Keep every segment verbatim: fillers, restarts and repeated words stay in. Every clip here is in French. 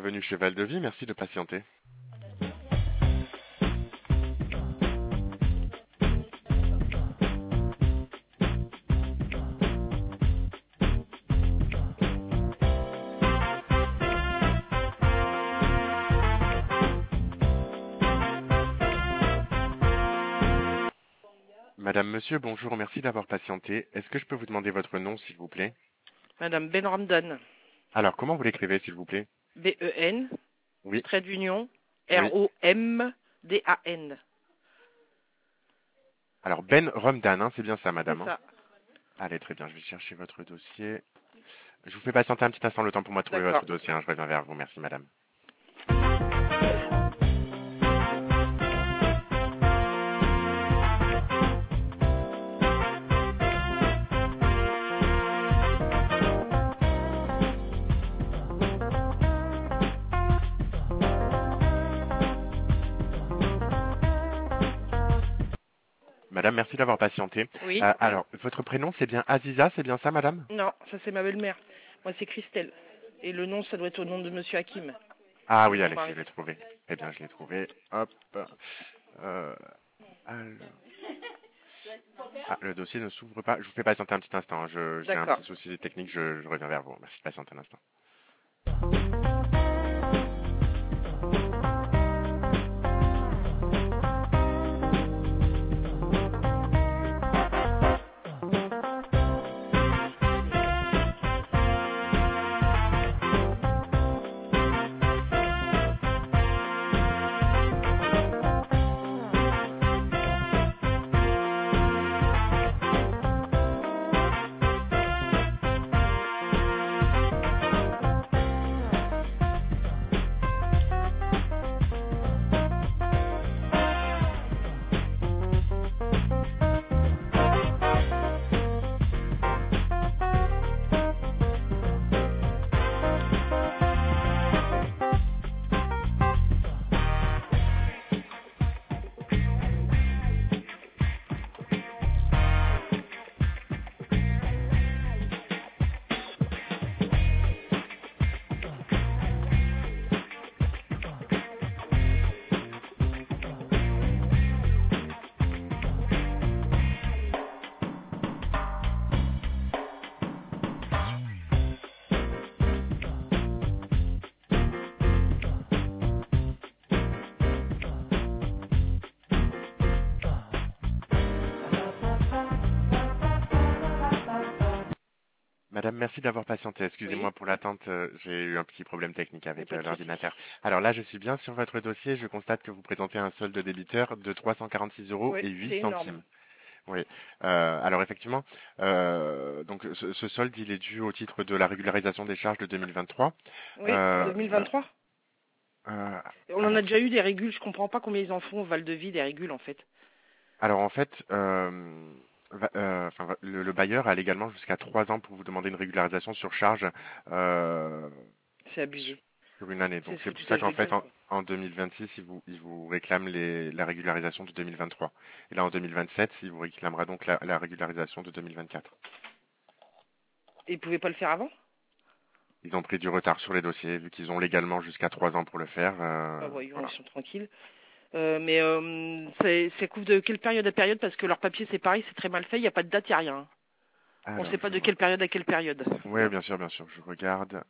bienvenue chez Val-de-Vie, merci de patienter. Madame, monsieur, bonjour, merci d'avoir patienté. Est-ce que je peux vous demander votre nom, s'il vous plaît? Madame Ben Ramdan. Alors, comment vous l'écrivez, s'il vous plaît? B E N, Oui, trait d'union, oui. R O M D A N. Alors, Ben Romdan, hein, c'est bien ça, C'est madame, hein. ça. Allez, très bien, je vais chercher votre dossier. Je vous fais patienter un petit instant, le temps pour moi de trouver D'accord. votre dossier, hein, je reviens vers vous, merci, madame. Madame, merci d'avoir patienté. Oui. Euh, alors, votre prénom, c'est bien Aziza, c'est bien ça, madame? Non, ça c'est ma belle-mère. Moi c'est Christelle. Et le nom, ça doit être au nom de Monsieur Hakim. Ah oui, Mon allez, mari. je l'ai trouvé. Eh bien, je l'ai trouvé. Hop. Euh, alors- Ah, le dossier ne s'ouvre pas. Je vous fais patienter un petit instant, hein. Je- J'ai un D'accord. petit souci technique, je, je reviens vers vous. Merci de patienter un instant. Madame, merci d'avoir patienté. Excusez-moi Oui. pour l'attente, euh, j'ai eu un petit problème technique Y a avec pas euh, de souci. l'ordinateur. Alors là, je suis bien sur votre dossier. Je constate que vous présentez un solde débiteur de trois cent quarante-six euros Oui, et huit c'est énorme. centimes. Oui. Euh, alors effectivement, euh, donc ce, ce solde, il est dû au titre de la régularisation des charges de deux mille vingt-trois. Oui, Euh, deux mille vingt-trois. euh, On en a alors, déjà eu des régules. Je comprends pas combien ils en font au Val-de-Vie des régules en fait. alors en fait, euh, va- euh, enfin, va- le, le bailleur a légalement jusqu'à trois ans pour vous demander une régularisation sur charge euh, C'est sur abusé. sur une année. C'est Donc se c'est pour ça foutage qu'en de fait gueule en, quoi. en deux mille vingt-six, il vous, il vous réclame les, la régularisation de deux mille vingt-trois. Et là en deux mille vingt-sept, il vous réclamera donc la, la régularisation de deux mille vingt-quatre. Et ils pouvaient pas le faire avant? Ils ont pris du retard sur les dossiers, vu qu'ils ont légalement jusqu'à trois ans pour le faire. euh, Ah voyons, ils voilà. sont tranquilles. Euh, mais euh, c'est c'est couvre de quelle période à période? Parce que leur papier c'est pareil, c'est très mal fait. Il n'y a pas de date, il n'y a rien. On ne Alors, sait pas je de vois. quelle période à quelle période. Oui, bien sûr, bien sûr. Je regarde.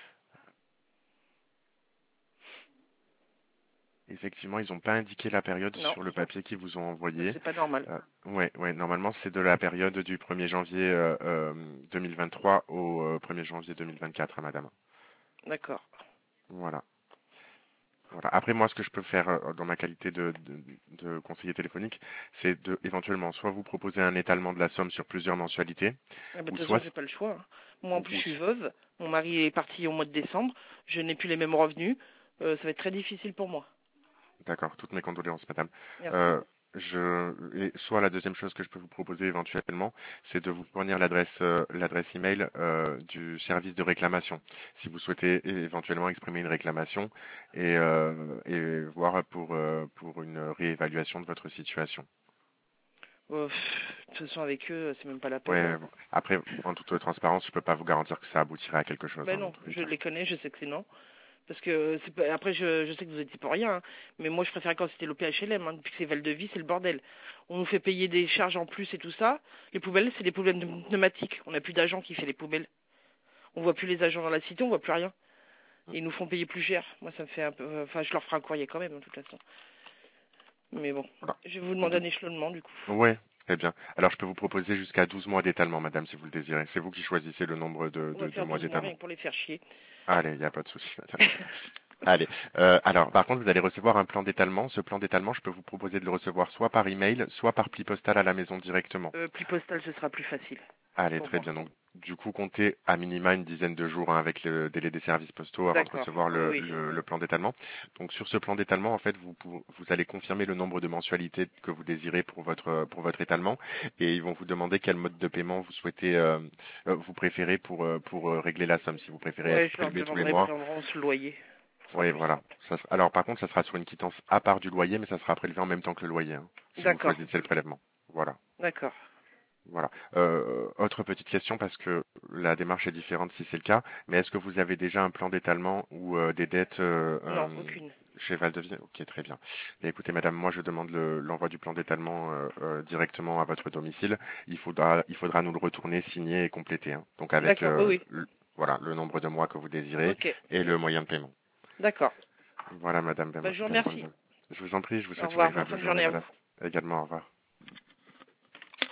Effectivement, ils n'ont pas indiqué la période Non, sur le papier qu'ils vous ont ça envoyé. c'est pas normal. Euh, ouais, ouais. Normalement, c'est de la période du premier janvier euh, euh, deux mille vingt-trois au euh, premier janvier deux mille vingt-quatre, hein, madame. D'accord. Voilà. Voilà. Après, moi, ce que je peux faire euh, dans ma qualité de, de, de conseiller téléphonique, c'est de éventuellement soit vous proposer un étalement de la somme sur plusieurs mensualités, Ah bah, de ou toute façon, soit, j'ai pas le choix, hein. Moi, en ou, plus, je ou- suis veuve. Mon mari est parti au mois de décembre. Je n'ai plus les mêmes revenus. Euh, ça va être très difficile pour moi. d'accord, toutes mes condoléances, madame. Merci. Euh, je, et soit la deuxième chose que je peux vous proposer éventuellement, c'est de vous fournir l'adresse, euh, l'adresse email euh, du service de réclamation, si vous souhaitez é- éventuellement exprimer une réclamation et, euh, et voir pour euh, pour une réévaluation de votre situation. Euh, pff, de toute façon, avec eux, c'est même pas la peine, Ouais. hein. Bon. Après, en toute transparence, je peux pas vous garantir que ça aboutira à quelque chose, Ben hein, dans non, tous les je cas. les connais, je sais que c'est non. Parce que c'est pas... après, je, je sais que vous étiez pour rien, hein, mais moi, je préférais quand c'était l'O P H L M. Hein, depuis que c'est Val de Vie, c'est le bordel. On nous fait payer des charges en plus et tout ça. Les poubelles, c'est des poubelles pneumatiques. On n'a plus d'agents qui fait les poubelles. On voit plus les agents dans la cité, on voit plus rien. Et ils nous font payer plus cher. Moi, ça me fait un peu... Enfin, je leur ferai un courrier quand même, de toute façon. Mais bon, Voilà. je vais vous En demander tout- un échelonnement, du coup. Ouais, très bien. Alors je peux vous proposer jusqu'à douze mois d'étalement, madame, si vous le désirez. C'est vous qui choisissez le nombre de, On va de, de faire mois douze mois, d'étalement. rien que pour les faire chier. Allez, il n'y a pas de souci, madame. Allez. Euh, alors, par contre, vous allez recevoir un plan d'étalement. Ce plan d'étalement, je peux vous proposer de le recevoir soit par email, soit par pli postal à la maison directement. Euh, plus postal, ce sera plus facile Allez, pour très moi. bien. Donc, du coup, comptez à minima une dizaine de jours hein, avec le délai des services postaux avant de D'accord, recevoir oui, le, oui. le, le plan d'étalement. Donc, sur ce plan d'étalement, en fait, vous, pou- vous allez confirmer le nombre de mensualités que vous désirez pour votre pour votre étalement, et ils vont vous demander quel mode de paiement vous souhaitez, euh, euh, vous préférez pour euh, pour euh, régler la somme. Si vous préférez Ouais, être je leur prélevé tous les demanderai mois. prendront ce loyer. Ce sera Oui, plus voilà. simple. Ça sera- alors, par contre, ça sera sur une quittance à part du loyer, mais ça sera prélevé en même temps que le loyer, hein, si vous D'accord, choisissez le prélèvement. Voilà. d'accord. Voilà. Euh, autre petite question, parce que la démarche est différente si c'est le cas, mais est-ce que vous avez déjà un plan d'étalement ou euh, des dettes euh, Non, euh, aucune. chez Valdevie? Ok, très bien. Mais écoutez, madame, moi je demande le- l'envoi du plan d'étalement euh, euh, directement à votre domicile. Il faudra, il faudra nous le retourner, signer et compléter, hein. Donc avec D'accord, oui, euh, oui. le, voilà, le nombre de mois que vous désirez Ok, et le moyen de paiement. d'accord. Voilà, madame, Bah, je vous ben, bonne remercie. journée. Je vous en prie, je vous Au souhaite une revoir, bonne fin agréable de journée, journée à madame. vous. Également, au revoir.